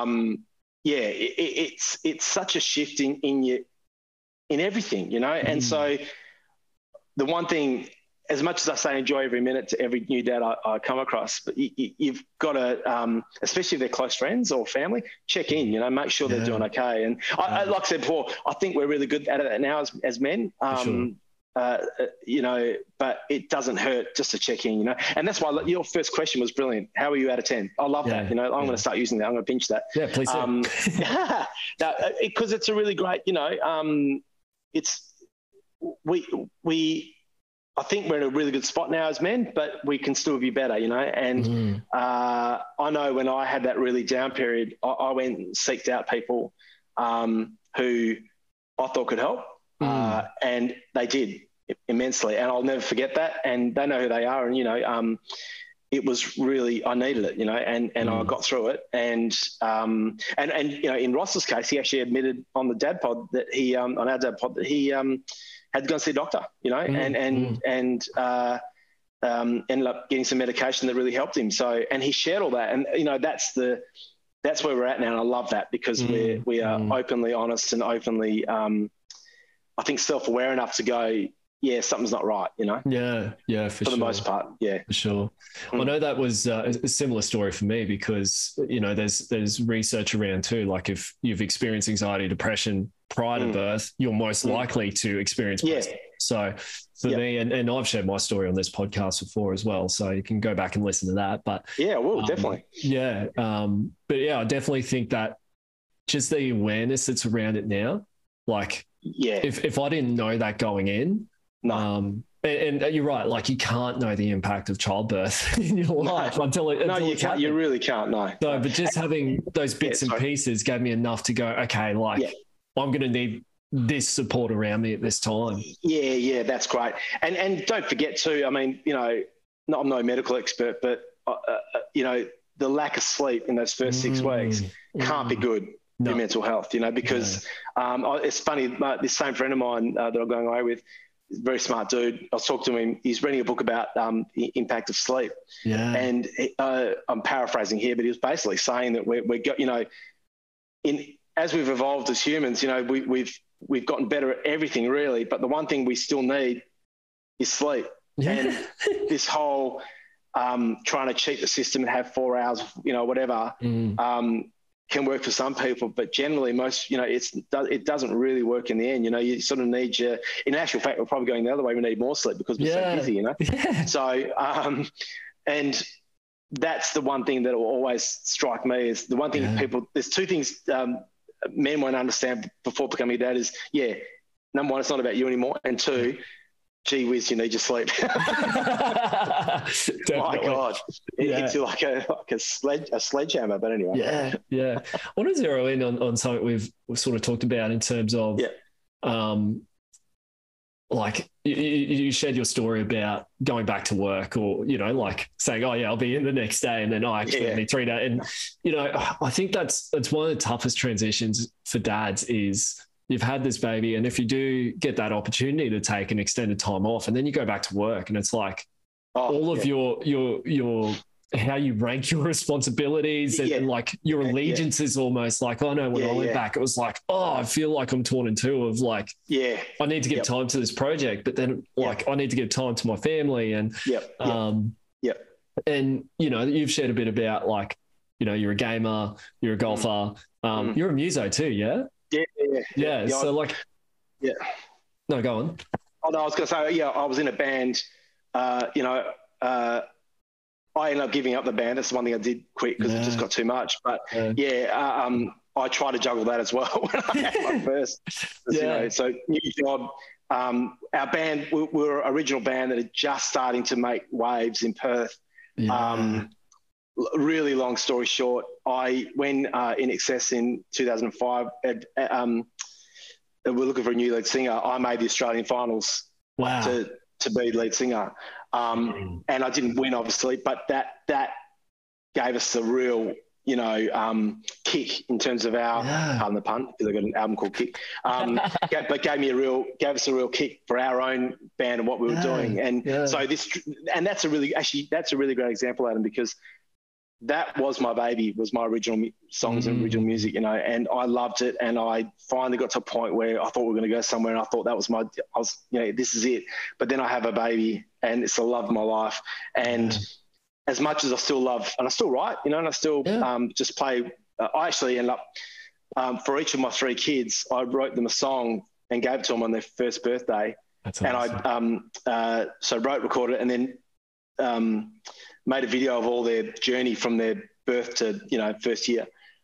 It's such a shift in everything, you know. And so the one thing, as much as I say enjoy every minute to every new dad I come across, but you've got to, especially if they're close friends or family, check in, you know, make sure they're doing okay. And I like I said before, I think we're really good at it now as men. You know, but it doesnn't hurt just to check in, you know. And that's why your first question was brilliant. How are you out of 10? I love that. You know, I'm going to start using that. I'm going to pinch that. Yeah, please do. Because it's a really great, you know, I think we're in a really good spot now as men, but we can still be better, you know. And I know when I had that really down period, I went and seeked out people who I thought could help. And they did immensely, and I'll never forget that. And they know who they are, and you know, it was really, I needed it, you know, and I got through it. And you know, in Ross's case, he actually admitted on the dad pod that he on our dad pod that he had to go and see a doctor, you know, and ended up getting some medication that really helped him. So, and he shared all that, and you know, that's where we're at now, and I love that because we are openly honest and openly. I think self-aware enough to go, yeah, something's not right, you know? Yeah, for sure. For the most part, yeah. For sure. I know that was a similar story for me because, you know, there's research around too, like if you've experienced anxiety, depression prior to birth, you're most likely to experience postpartum. So for me, and I've shared my story on this podcast before as well, so you can go back and listen to that. But yeah, well, definitely. Yeah. But yeah, I definitely think that just the awareness that's around it now, like, if I didn't know that going in, and you're right, like you can't know the impact of childbirth in your life until you can't. You really can't know. No, but just having those bits and pieces gave me enough to go, okay, like I'm going to need this support around me at this time. Yeah, that's great. And don't forget too, I mean, you know, I'm no medical expert, but you know, the lack of sleep in those first 6 weeks can't be good. Your mental health, you know, because it's funny, this same friend of mine that I'm going away with, very smart dude. I was talking to him. He's reading a book about the impact of sleep. Yeah. And I'm paraphrasing here, but he was basically saying that we're you know, as we've evolved as humans, you know, we've gotten better at everything really, but the one thing we still need is sleep. Yeah. And this whole trying to cheat the system and have 4 hours, you know, whatever. can work for some people, but generally most, it doesn't really work in the end. You sort of need in actual fact, we're probably going the other way. We need more sleep because we're so busy, Yeah. So, and that's the one thing that will always strike me is the one thing there's two things men won't understand before becoming a dad is, number one, it's not about you anymore. And two, gee whiz, you need your sleep. My God, it's like a sledgehammer. But anyway, I want to zero in on something we've sort of talked about in terms of, like you shared your story about going back to work, or like saying, "Oh yeah, I'll be in the next day," and then actually it'll be 3 days. And I think that's one of the toughest transitions for dads is, you've had this baby, and if you do get that opportunity to take an extended time off, and then you go back to work, and it's like all of your how you rank your responsibilities and like your allegiances almost like, oh no, when I went back, it was like, oh, I feel like I'm torn in two of like, I need to give time to this project, but then like I need to give time to my family. And and you've shared a bit about like, you're a gamer, you're a golfer, you're a muso too, yeah. So like, no, go on. Oh no, I was going to say, I was in a band. I ended up giving up the band. That's the one thing I did quit because it just got too much. But I try to juggle that as well when I had my first. So new job. Our band, we were an original band that are just starting to make waves in Perth. Really long story short, when In Excess in 2005, we're looking for a new lead singer. I made the Australian finals to be lead singer. And I didn't win, obviously, but that gave us the real, kick in terms of our, pardon the pun, because I got an album called Kick, but gave us a real kick for our own band and what we were doing. And so that's a really great example, Adam, because that was my baby, was my original songs and original music, and I loved it. And I finally got to a point where I thought we were going to go somewhere, and I thought that was this is it. But then I have a baby, and it's the love of my life. And as much as I still love, and I still write, and I still just play, I actually ended up, for each of my 3 kids, I wrote them a song and gave it to them on their first birthday. That's awesome. And I wrote, recorded it, and then made a video of all their journey from their birth to, first year.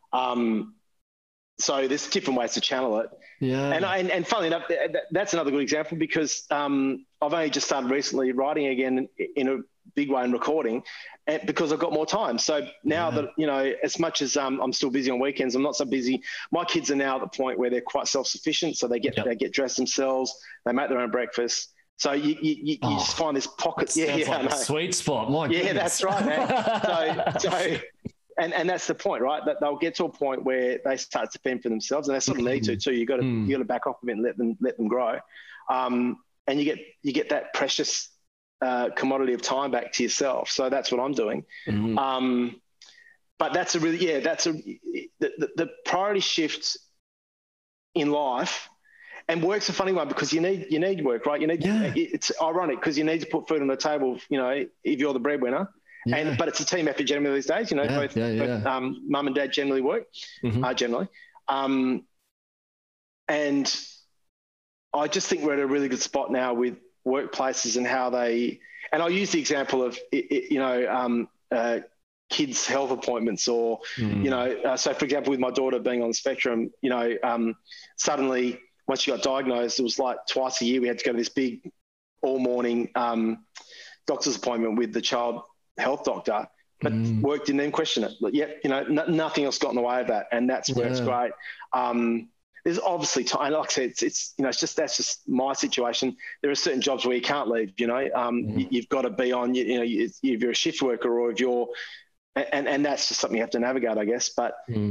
So there's different ways to channel it. And funnily enough, that's another good example because I've only just started recently writing again in a big way and recording because I've got more time. So now that, as much as I'm still busy on weekends, I'm not so busy. My kids are now at the point where they're quite self-sufficient. So they get dressed themselves, they make their own breakfast. So you just find this pocket. Like a sweet spot. My goodness. That's right, man. So and that's the point, right? That they'll get to a point where they start to fend for themselves, and they sort of need to too. You got to back off a bit and let them grow, and you get that precious commodity of time back to yourself. So that's what I'm doing. But that's the priority shift in life. And work's a funny one because you need work, right? It's ironic because you need to put food on the table, if you're the breadwinner. But it's a team effort generally these days, both mum and dad generally work, generally. And I just think we're at a really good spot now with workplaces and how and I'll use the example of, kids' health appointments or, so for example, with my daughter being on the spectrum, suddenly, once she got diagnosed, it was like twice a year we had to go to this big all-morning doctor's appointment with the child health doctor. But work didn't even question it. Nothing else got in the way of that, and that's where it's great. There's obviously time. Like I said, it's that's just my situation. There are certain jobs where you can't leave. You've got to be on. If you're a shift worker or if you're, and that's just something you have to navigate, I guess. But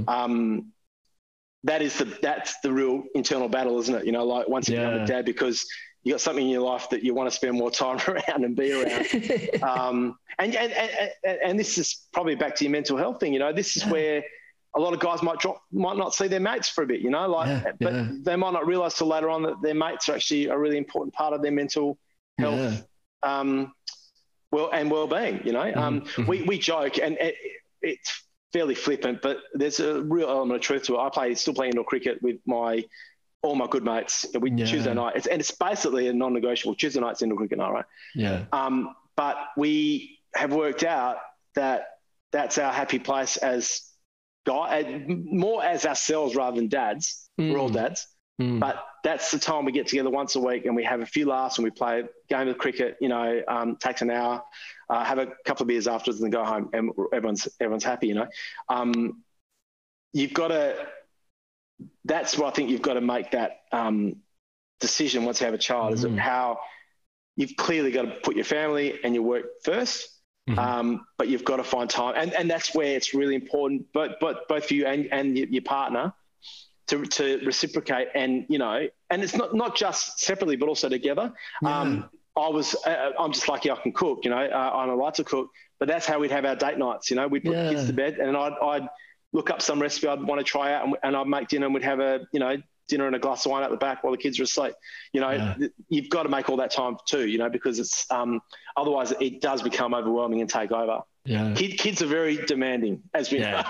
that's the real internal battle, isn't it? Like once you become a dad, because you got something in your life that you want to spend more time around and be around. And this is probably back to your mental health thing. This is where a lot of guys might not see their mates for a bit. But they might not realise till later on that their mates are actually a really important part of their mental health, and well-being. We joke, and it's fairly flippant, but there's a real element of truth to it. I still play indoor cricket with all my good mates. Tuesday night, it's basically a non-negotiable. Tuesday night's indoor cricket night, right? Yeah. But we have worked out that that's our happy place as more as ourselves rather than dads. We're all dads. But that's the time we get together once a week and we have a few laughs and we play a game of cricket, takes an hour, have a couple of beers afterwards and then go home and everyone's happy, You've got to, that's what I think you've got to make that decision once you have a child is of how you've clearly got to put your family and your work first. But you've got to find time. And that's where it's really important, both for you and your partner, to reciprocate and it's not just separately but also together. I'm just lucky I can cook, I like to cook, but that's how we'd have our date nights. We'd put the kids to bed and I'd look up some recipe I'd want to try out and I'd make dinner and we'd have a dinner and a glass of wine at the back while the kids are asleep. You've got to make all that time too, because it's otherwise it does become overwhelming and take over. Kids are very demanding, as we know.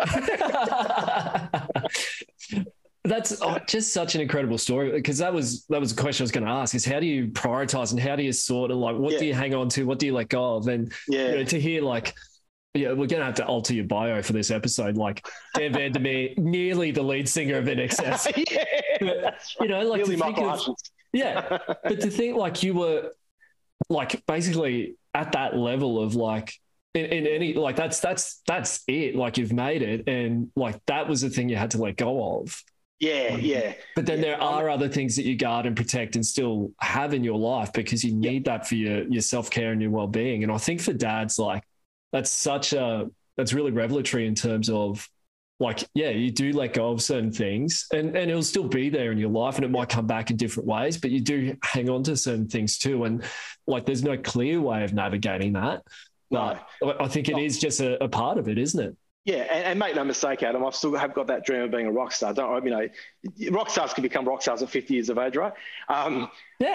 That's just such an incredible story, because that was a question I was going to ask, is how do you prioritize and how do you sort of what do you hang on to, what do you let go of? And to hear we're going to have to alter your bio for this episode. Dan Vandermeer, nearly the lead singer of INXS. Nearly Michael Hutchins. But to think you were basically at that level of in any that's it. You've made it, and that was the thing you had to let go of. But then there are other things that you guard and protect and still have in your life because you need that for your self-care and your well-being. And I think for dads, that's really revelatory in terms of you do let go of certain things and it'll still be there in your life and it might come back in different ways, but you do hang on to certain things too. And there's no clear way of navigating that. But I think it is just a part of it, isn't it? Yeah, and make no mistake, Adam, I've still have got that dream of being a rock star. Rock stars can become rock stars at 50 years of age, right? I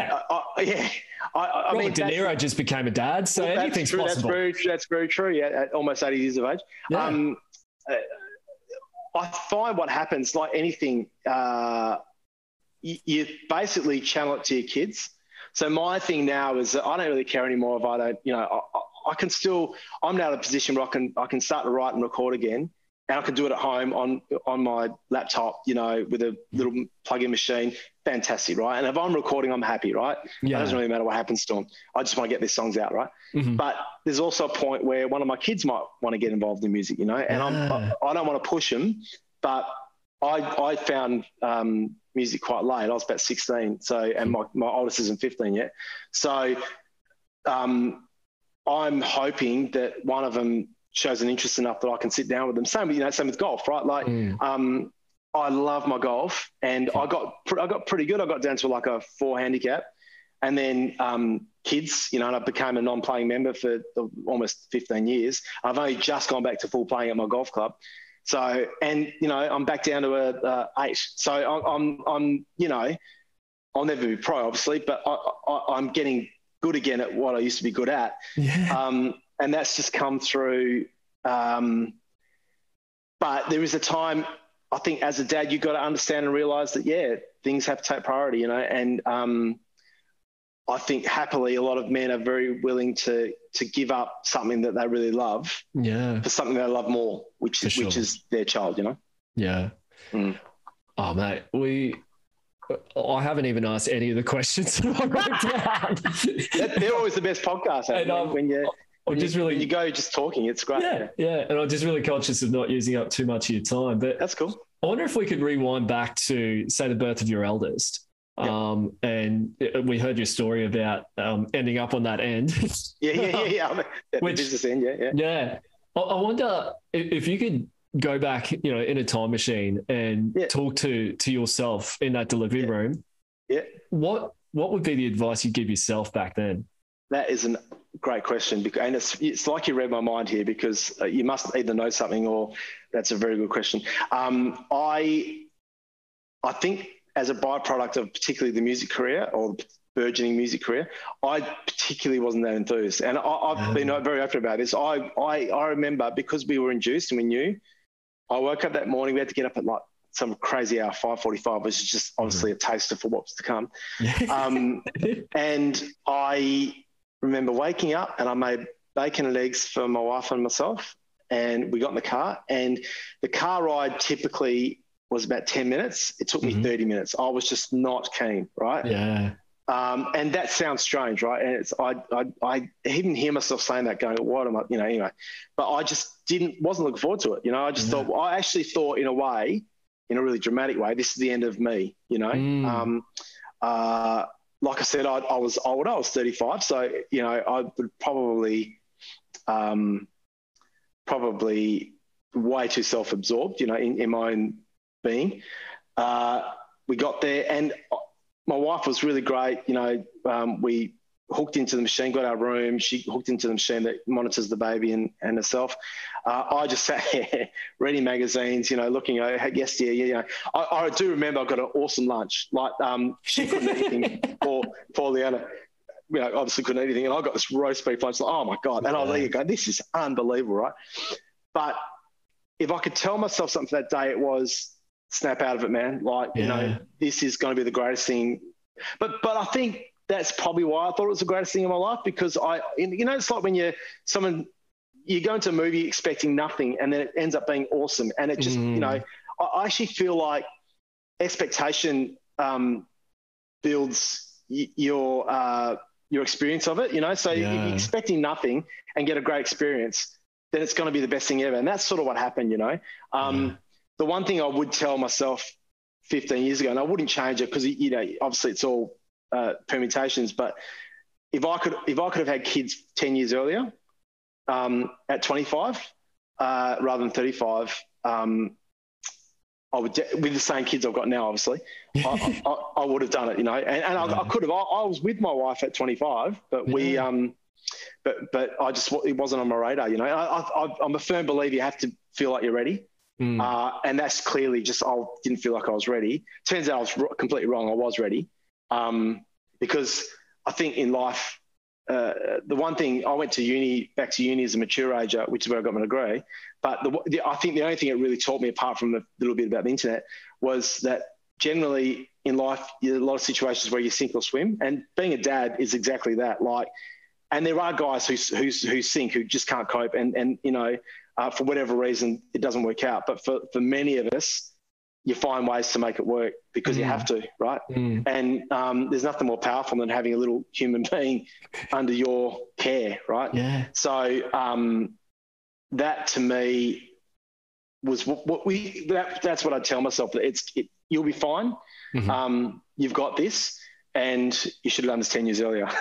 mean, De Niro just became a dad, so anything's possible. That's very true. Yeah, at almost 80 years of age. Yeah. I find what happens, like anything, you basically channel it to your kids. So my thing now is that I don't really care anymore if I don't, I'm now in a position where I can start to write and record again, and I can do it at home on my laptop, with a little plug-in machine. Fantastic, right? And if I'm recording, I'm happy, right? It doesn't really matter what happens to them. I just want to get these songs out, right? But there's also a point where one of my kids might want to get involved in music, and I don't want to push them, but I found music quite late. I was about 16, and my oldest isn't 15 yet. So I'm hoping that one of them shows an interest enough that I can sit down with them. Same with golf, right? I love my golf, and I got pretty good. I got down to a 4 handicap, and then kids, and I became a non-playing member for almost 15 years. I've only just gone back to full playing at my golf club. So, and I'm back down to a 8. So I'm I'll never be pro, obviously, but I'm getting good again at what I used to be good at. And that's just come through. But there is a time, I think, as a dad, you've got to understand and realize that, things have to take priority, and I think happily a lot of men are very willing to give up something that they really love for something they love more, which is their child, Oh, mate, I haven't even asked any of the questions that I wrote down. They're always the best podcasts, when you go just talking. It's great. Yeah. And I'm just really conscious of not using up too much of your time. But that's cool. I wonder if we could rewind back to, say, the birth of your eldest. And we heard your story about ending up on that end. The business end, Yeah. I wonder if you could go back, in a time machine and talk to yourself in that delivery room. What would be the advice you'd give yourself back then? That is a great question, and it's like you read my mind here, because you must either know something or that's a very good question. I think as a byproduct of particularly the music career or burgeoning music career, I particularly wasn't that enthused, and I've been very open about this. I remember, because we were induced and we knew, I woke up that morning. We had to get up at like some crazy hour, 5:45, which is just honestly a taster for what's to come. And I remember waking up and I made bacon and eggs for my wife and myself. And we got in the car, and the car ride typically was about 10 minutes. It took me 30 minutes. I was just not keen, right? Yeah. And that sounds strange, right? And it's I even hear myself saying that, going, "What am I?" Anyway. But I just wasn't looking forward to it. I just thought. I actually thought, in a way, in a really dramatic way, this is the end of me. Like I said, I was older. I was 35, so I would probably way too self-absorbed, in my own being. We got there, and my wife was really great. We hooked into the machine, got our room. She hooked into the machine that monitors the baby and herself. I just sat here reading magazines, looking at yesteryear. I do remember I got an awesome lunch. Like she couldn't eat anything, for Leanna. Obviously couldn't eat anything, and I got this roast beef lunch. Like, oh my God! And I was like, this is unbelievable, right? But if I could tell myself something for that day, it was snap out of it, man. Like, this is going to be the greatest thing. But I think that's probably why I thought it was the greatest thing in my life, because it's like when you go into a movie expecting nothing, and then it ends up being awesome, and it just I actually feel like expectation builds your experience of it. So if you're expecting nothing and get a great experience, then it's going to be the best thing ever. And that's sort of what happened. The one thing I would tell myself 15 years ago, and I wouldn't change it because obviously it's all permutations, but if I could have had kids 10 years earlier, at 25 rather than 35, I would with the same kids I've got now, obviously, I would have done it, and I could have. I was with my wife at 25, but we but it wasn't on my radar, I'm a firm believer you have to feel like you're ready. And that's clearly just, I didn't feel like I was ready. Turns out I was completely wrong. I was ready. Because I think in life, the one thing, I went to back to uni as a mature age, which is where I got my degree. But I think the only thing it really taught me, apart from a little bit about the internet, was that generally in life, there are a lot of situations where you sink or swim. And being a dad is exactly that. And there are guys who sink, who just can't cope. And for whatever reason, it doesn't work out. But for many of us, you find ways to make it work because you have to, right? And there's nothing more powerful than having a little human being under your care, right? Yeah. So that to me was that's what I tell myself, that you'll be fine. You've got this, and you should have done this 10 years earlier.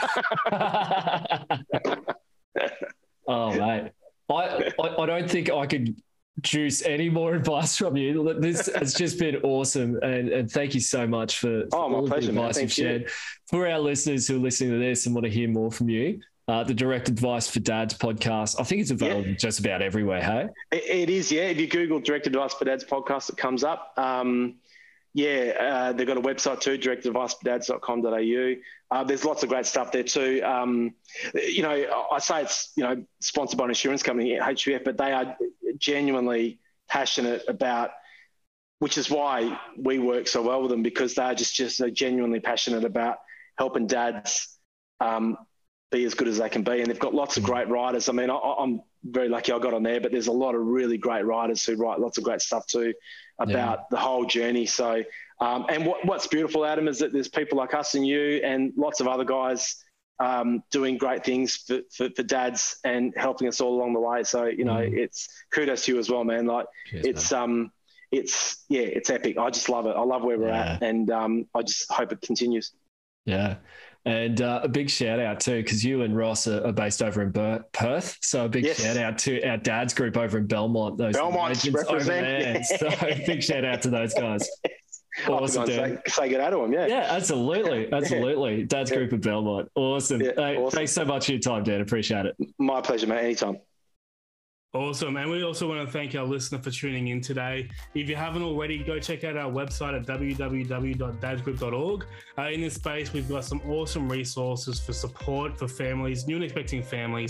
Oh, mate. I don't think I could juice any more advice from you. This has just been awesome, and thank you so much for all the advice you've shared. For our listeners who are listening to this and want to hear more from you, the Direct Advice for Dads podcast, I think it's available just about everywhere, hey? It is, yeah. If you Google Direct Advice for Dads podcast, it comes up. They've got a website too, directadvicefordads.com.au. There's lots of great stuff there too. I say it's, sponsored by an insurance company, HUF, but they are genuinely passionate about, which is why we work so well with them, because they're just genuinely passionate about helping dads be as good as they can be. And they've got lots of great writers. I mean, I'm very lucky I got on there, but there's a lot of really great writers who write lots of great stuff too about the whole journey. So, and what's beautiful, Adam, is that there's people like us and you and lots of other guys doing great things for dads and helping us all along the way. So, it's kudos to you as well, man. Cheers, it's epic. I just love it. I love where we're at, and I just hope it continues. Yeah. And a big shout out too, because you and Ross are based over in Perth. So a big shout out to our dads group over in Belmont. Those legends over there. So big shout out to those guys. Awesome. Say good day to them. Yeah, absolutely. Absolutely. Dads group of Belmont. Awesome. Awesome. Thanks so much for your time, Dan. Appreciate it. My pleasure, mate. Anytime. Awesome. And we also want to thank our listener for tuning in today. If you haven't already, go check out our website at www.dadsgroup.org. In this space, we've got some awesome resources for support for families, new and expecting families,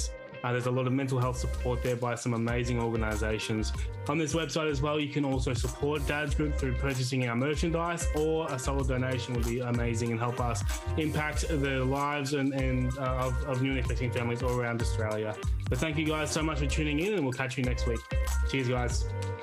There's a lot of mental health support there by some amazing organisations. On this website as well, you can also support Dad's Group through purchasing our merchandise, or a solid donation would be amazing and help us impact the lives of new and expecting families all around Australia. But thank you guys so much for tuning in, and we'll catch you next week. Cheers, guys.